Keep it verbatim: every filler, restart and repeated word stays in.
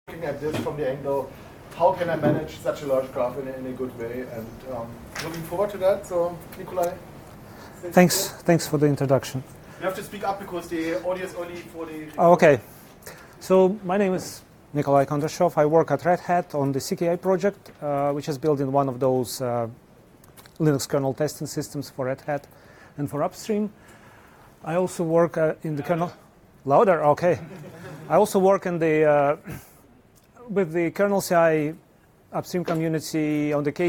looking at this from the angle, how can I manage such a large graph in a, in a good way? And um, looking forward to that. So, Nikolai. Thanks, thanks for the introduction. You have to speak up because the audio is only for the... Oh, okay. So, my name is Nikolai Kondrashov. I work at Red Hat on the C K I project, uh, which is built in one of those uh, Linux kernel testing systems for Red Hat and for upstream. I also work uh, in the kernel... Louder? Okay. I also work in the... Uh, with the kernel C I upstream community on the K